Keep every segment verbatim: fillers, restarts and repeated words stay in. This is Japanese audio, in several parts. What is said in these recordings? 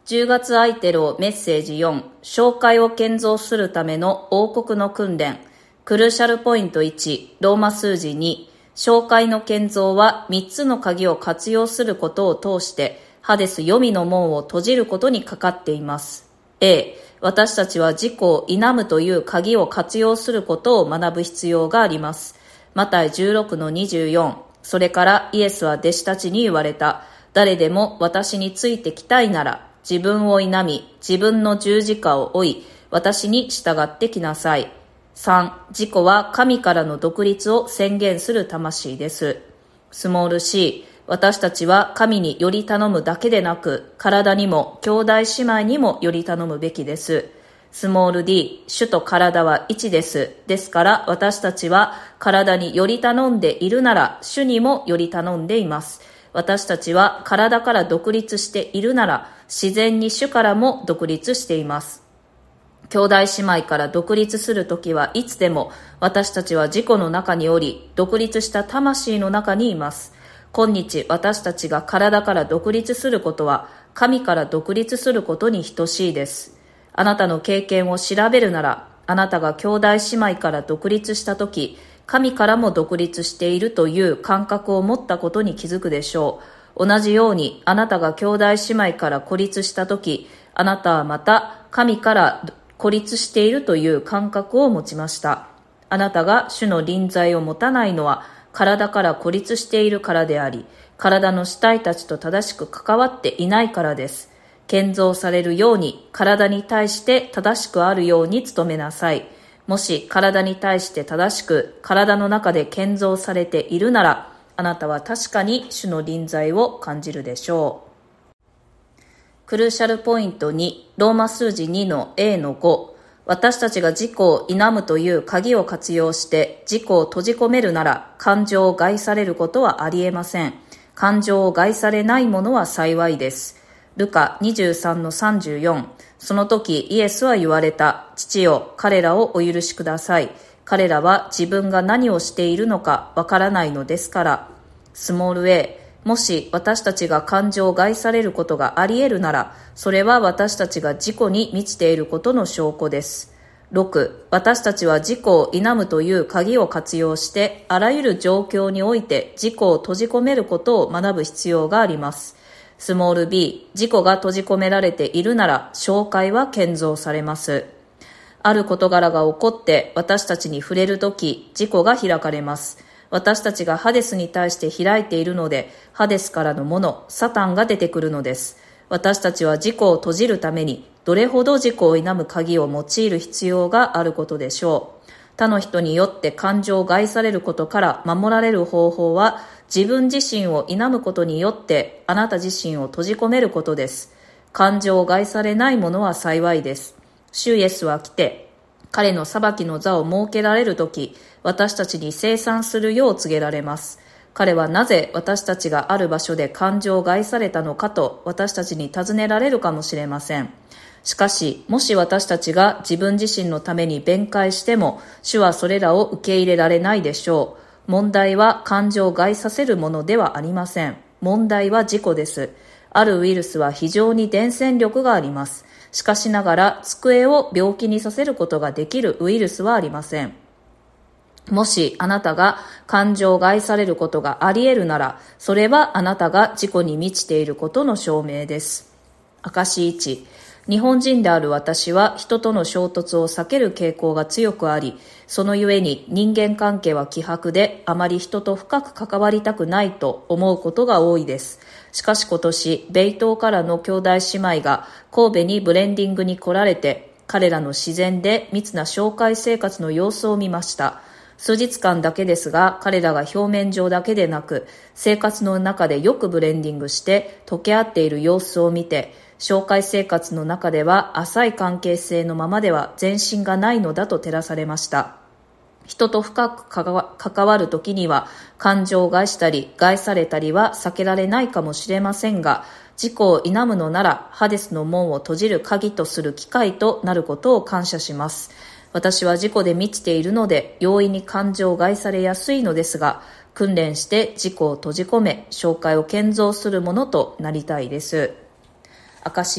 じゅうがつ空いてるをメッセージよん、紹介を建造するための王国の訓練。クルーシャルポイントいち、ローマ数字に、紹介の建造はみっつの鍵を活用することを通して、ハデス黄泉の門を閉じることにかかっています。A、私たちは自己を否むという鍵を活用することを学ぶ必要があります。マタイじゅうろくのにじゅうよん、それからイエスは弟子たちに言われた。誰でも私についてきたいなら、自分を否み、自分の十字架を追い、私に従ってきなさい。さん、自己は神からの独立を宣言する魂です。スモール C、私たちは神により頼むだけでなく、体にも兄弟姉妹にもより頼むべきです。スモール D、主と体は一です。ですから私たちは体により頼んでいるなら、主にもより頼んでいます。私たちは体から独立しているなら、自然に主からも独立しています。兄弟姉妹から独立するときはいつでも、私たちは自己の中におり、独立した魂の中にいます。今日私たちが体から独立することは、神から独立することに等しいです。あなたの経験を調べるなら、あなたが兄弟姉妹から独立したとき、神からも独立しているという感覚を持ったことに気づくでしょう。同じように、あなたが兄弟姉妹から孤立したとき、あなたはまた神から孤立しているという感覚を持ちました。あなたが主の臨在を持たないのは、体から孤立しているからであり、体の主体たちと正しく関わっていないからです。建造されるように、体に対して正しくあるように努めなさい。もし体に対して正しく、体の中で建造されているなら、あなたは確かに主の臨在を感じるでしょう。クルーシャルポイントに、ローマ数字にの エーのご、私たちが自己を否むという鍵を活用して自己を閉じ込めるなら、感情を害されることはありえません。感情を害されないものは幸いです。ルカにじゅうさんのさんじゅうよん、その時イエスは言われた。父よ、彼らをお許しください。彼らは自分が何をしているのかわからないのですから。スモール A、もし私たちが感情を害されることがあり得るなら、それは私たちが自己に満ちていることの証拠です。ろく、私たちは自己を否むという鍵を活用して、あらゆる状況において自己を閉じ込めることを学ぶ必要があります。スモール B、自己が閉じ込められているなら、紹介は建造されます。ある事柄が起こって私たちに触れるとき、自己が開かれます。私たちがハデスに対して開いているので、ハデスからのもの、サタンが出てくるのです。私たちは自己を閉じるために、どれほど自己を否む鍵を用いる必要があることでしょう。他の人によって感情を害されることから守られる方法は、自分自身を否むことによってあなた自身を閉じ込めることです。感情を害されないものは幸いです。主イエスは来て、彼の裁きの座を設けられるとき、私たちに清算するよう告げられます。彼はなぜ私たちがある場所で感情を害されたのかと私たちに尋ねられるかもしれません。しかし、もし私たちが自分自身のために弁解しても、主はそれらを受け入れられないでしょう。問題は感情を害させるものではありません。問題は自己です。あるウイルスは非常に伝染力があります。しかしながら机を病気にさせることができるウイルスはありません。もしあなたが感情を害されることがあり得るなら、それはあなたが自己に満ちていることの証明です。証いち、日本人である私は人との衝突を避ける傾向が強くあり、そのゆえに人間関係は希薄であまり人と深く関わりたくないと思うことが多いです。しかし今年、米東からの兄弟姉妹が神戸にブレンディングに来られて、彼らの自然で密な紹介生活の様子を見ました。数日間だけですが、彼らが表面上だけでなく、生活の中でよくブレンディングして溶け合っている様子を見て、紹介生活の中では浅い関係性のままでは前進がないのだと照らされました。人と深く関わるときには感情を害したり害されたりは避けられないかもしれませんが、自己を否むのならハデスの門を閉じる鍵とする機会となることを感謝します。私は自己で満ちているので容易に感情を害されやすいのですが、訓練して自己を閉じ込め紹介を建造するものとなりたいです。証に、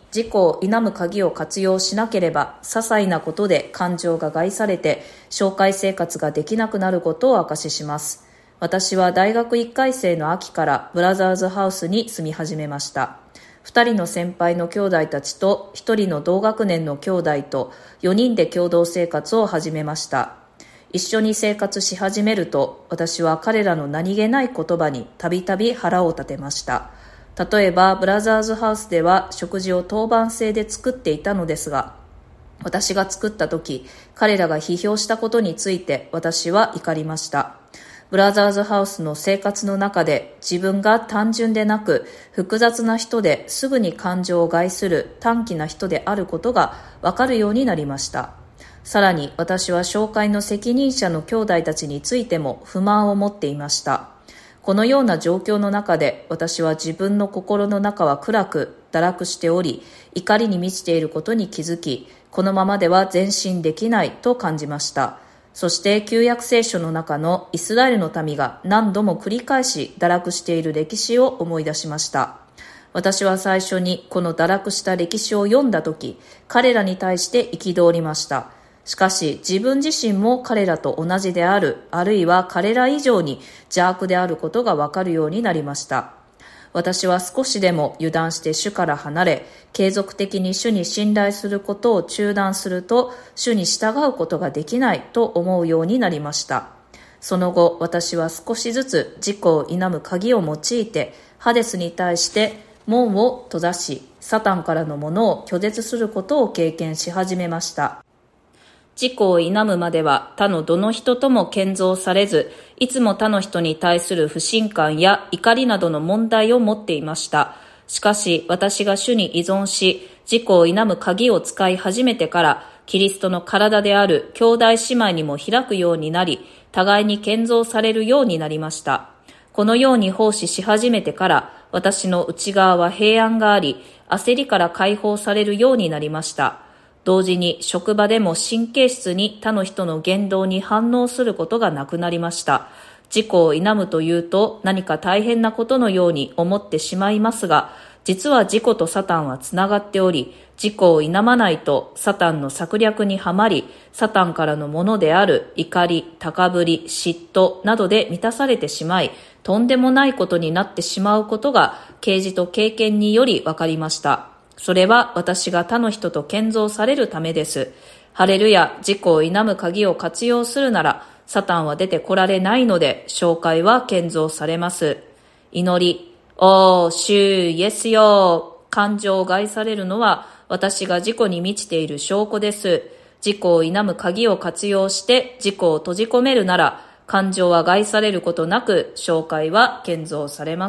自己を否む鍵を活用しなければ、些細なことで感情が害されて、紹介生活ができなくなることを明かしします。私は大学いっかい生の秋からブラザーズハウスに住み始めました。二人の先輩の兄弟たちと一人の同学年の兄弟とよにんで共同生活を始めました。一緒に生活し始めると、私は彼らの何気ない言葉にたびたび腹を立てました。例えばブラザーズハウスでは食事を当番制で作っていたのですが、私が作った時、彼らが批評したことについて私は怒りました。ブラザーズハウスの生活の中で自分が単純でなく複雑な人ですぐに感情を害する短気な人であることがわかるようになりました。さらに私は紹介の責任者の兄弟たちについても不満を持っていました。このような状況の中で私は自分の心の中は暗く堕落しており、怒りに満ちていることに気づき、このままでは前進できないと感じました。そして旧約聖書の中のイスラエルの民が何度も繰り返し堕落している歴史を思い出しました。私は最初にこの堕落した歴史を読んだとき、彼らに対して憤りました。しかし自分自身も彼らと同じである、あるいは彼ら以上に邪悪であることがわかるようになりました。私は少しでも油断して主から離れ、継続的に主に信頼することを中断すると、主に従うことができないと思うようになりました。その後、私は少しずつ自己を否む鍵を用いて、ハデスに対して門を閉ざし、サタンからのものを拒絶することを経験し始めました。自己を否むまでは他のどの人とも建造されず、いつも他の人に対する不信感や怒りなどの問題を持っていました。しかし私が主に依存し、自己を否む鍵を使い始めてから、キリストの体である兄弟姉妹にも開くようになり、互いに建造されるようになりました。このように奉仕し始めてから、私の内側は平安があり、焦りから解放されるようになりました。同時に職場でも神経質に他の人の言動に反応することがなくなりました。自己を否むというと何か大変なことのように思ってしまいますが、実は自己とサタンはつながっており、自己を否まないとサタンの策略にはまり、サタンからのものである怒り、高ぶり、嫉妬などで満たされてしまい、とんでもないことになってしまうことが啓示と経験により分かりました。それは私が他の人と建造されるためです。ハレルヤ、自己を否む鍵を活用するなら、サタンは出てこられないので、紹介は建造されます。祈り、おー、主イエスよ。感情を害されるのは、私が自己に満ちている証拠です。自己を否む鍵を活用して自己を閉じ込めるなら、感情は害されることなく、紹介は建造されます。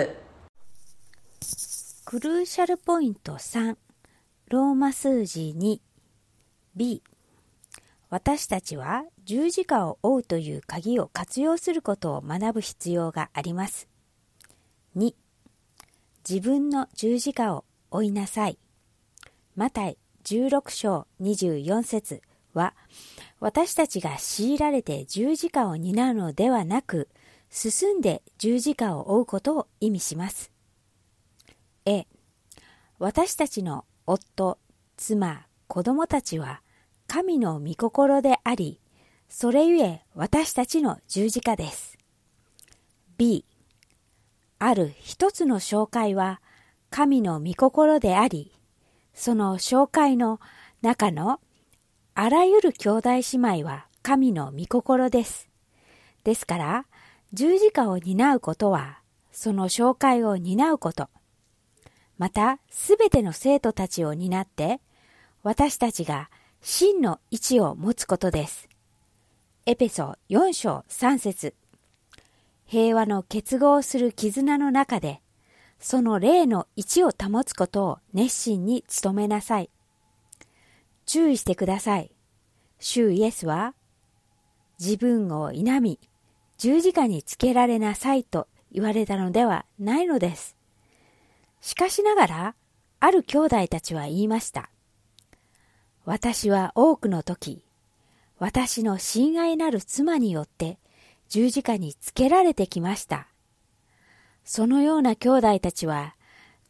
クルーシャルポイントさん、ローマ数字 にビー、 私たちは十字架を追うという鍵を活用することを学ぶ必要があります。に、自分の十字架を追いなさい。マタイじゅうろく章にじゅうよん節は、私たちが強いられて十字架を担うのではなく、進んで十字架を追うことを意味します。A、私たちの夫、妻、子供たちは神の御心であり、それゆえ私たちの十字架です。B、ある一つの紹介は神の御心であり、その紹介の中のあらゆる兄弟姉妹は神の御心です。ですから、十字架を担うことは、その紹介を担うこと。また、すべての生徒たちを担って、私たちが真の位置を持つことです。エペソよん章さん節。平和の結合する絆の中で、その霊の位置を保つことを熱心に努めなさい。注意してください。主イエスは、自分を否み、十字架につけられなさいと言われたのではないのです。しかしながら、ある兄弟たちは言いました。私は多くの時、私の親愛なる妻によって十字架につけられてきました。そのような兄弟たちは、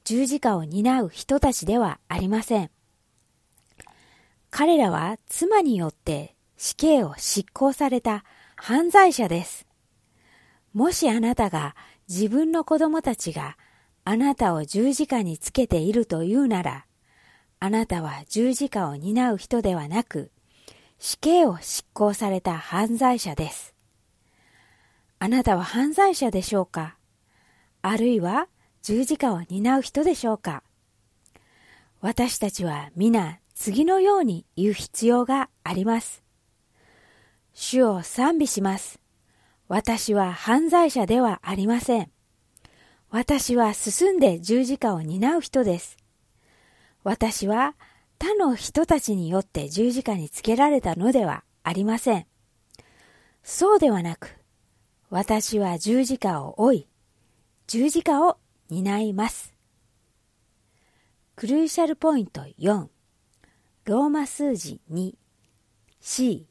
十字架を担う人たちではありません。彼らは妻によって死刑を執行された犯罪者です。もしあなたが自分の子供たちがあなたを十字架につけているというなら、あなたは十字架を担う人ではなく、死刑を執行された犯罪者です。あなたは犯罪者でしょうか？あるいは十字架を担う人でしょうか？私たちは皆次のように言う必要があります。主を賛美します。私は犯罪者ではありません。私は進んで十字架を担う人です。私は他の人たちによって十字架につけられたのではありません。そうではなく、私は十字架を追い、十字架を担います。クルーシャルポイントよん、ローマ数字 にシー。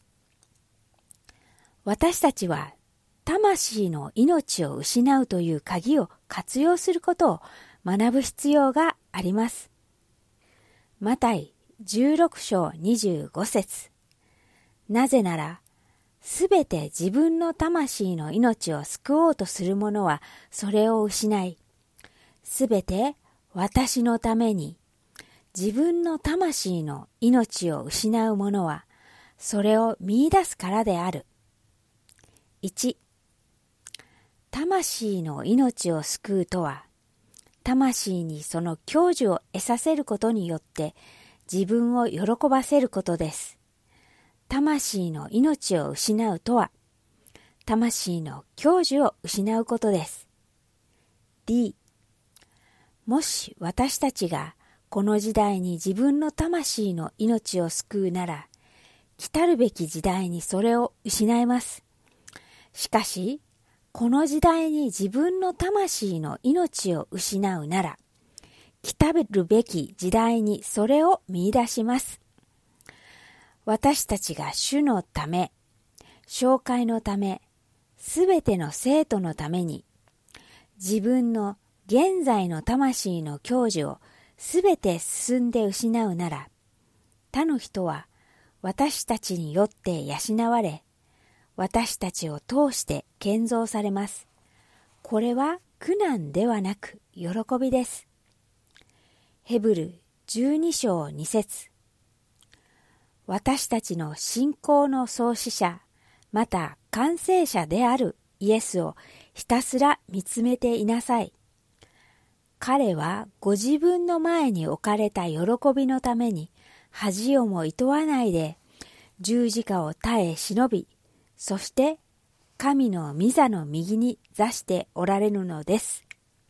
私たちは魂の命を失うという鍵を活用することを学ぶ必要があります。マタイじゅうろく章にじゅうご節。なぜなら、すべて自分の魂の命を救おうとする者はそれを失い、すべて私のために自分の魂の命を失う者はそれを見出すからである。いち、魂の命を救うとは、魂にその享受を得させることによって自分を喜ばせることです。魂の命を失うとは、魂の享受を失うことです。D、もし私たちがこの時代に自分の魂の命を救うなら、来たるべき時代にそれを失います。しかし、この時代に自分の魂の命を失うなら、来たるべき時代にそれを見出します。私たちが主のため、紹介のため、すべての生徒のために、自分の現在の魂の享受をすべて進んで失うなら、他の人は私たちによって養われ、私たちを通して建造されます。これは苦難ではなく喜びです。ヘブルじゅうに章に節。私たちの信仰の創始者、また完成者であるイエスをひたすら見つめていなさい。彼はご自分の前に置かれた喜びのために恥をもいとわないで十字架を耐え忍び、そして神の御座の右に座しておられるのです。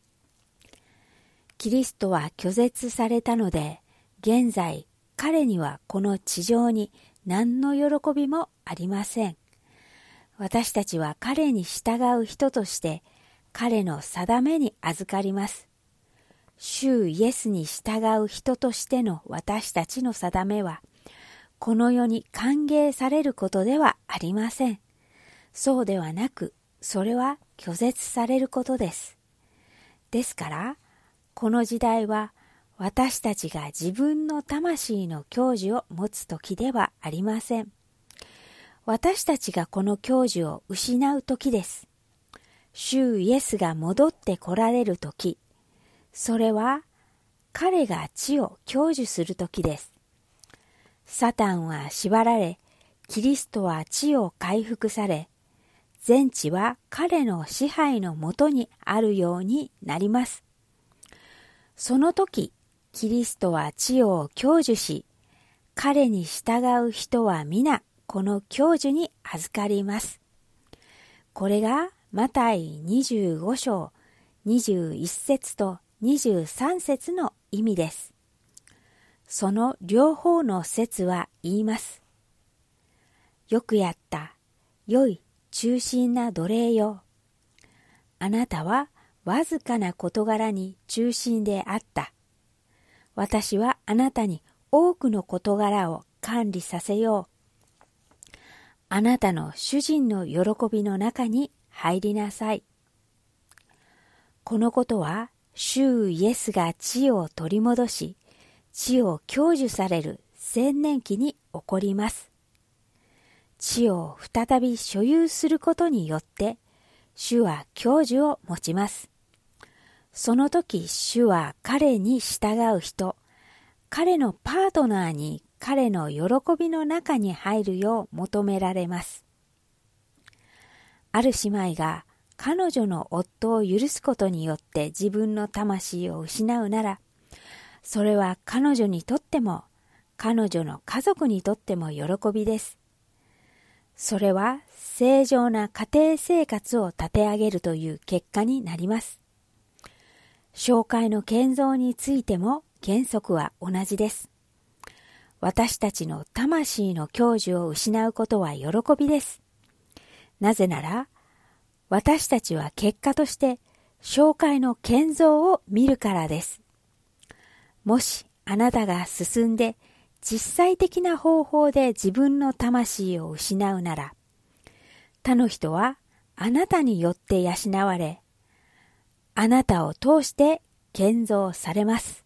キリストは拒絶されたので、現在彼にはこの地上に何の喜びもありません。私たちは彼に従う人として彼の定めに預かります。主イエスに従う人としての私たちの定めは、この世に歓迎されることではありません。そうではなく、それは拒絶されることです。ですから、この時代は私たちが自分の魂の享受を持つ時ではありません。私たちがこの享受を失う時です。主イエスが戻って来られる時、それは彼が地を享受する時です。サタンは縛られ、キリストは地を回復され、全地は彼の支配のもとにあるようになります。その時、キリストは地を享受し、彼に従う人は皆この享受に預かります。これがマタイにじゅうご章にじゅういち節とにじゅうさん節の意味です。その両方の説は言います。よくやった、良い忠心な奴隷よ。あなたはわずかな事柄に忠心であった。私はあなたに多くの事柄を管理させよう。あなたの主人の喜びの中に入りなさい。このことは主イエスが地を取り戻し、地を享受される千年期に起こります。地を再び所有することによって、主は享受を持ちます。その時、主は彼に従う人、彼のパートナーに彼の喜びの中に入るよう求められます。ある姉妹が彼女の夫を許すことによって自分の魂を失うなら、それは彼女にとっても、彼女の家族にとっても喜びです。それは正常な家庭生活を立て上げるという結果になります。教会の建造についても原則は同じです。私たちの魂の享受を失うことは喜びです。なぜなら、私たちは結果として教会の建造を見るからです。もしあなたが進んで実際的な方法で自分の魂を失うなら、他の人はあなたによって養われ、あなたを通して建造されます。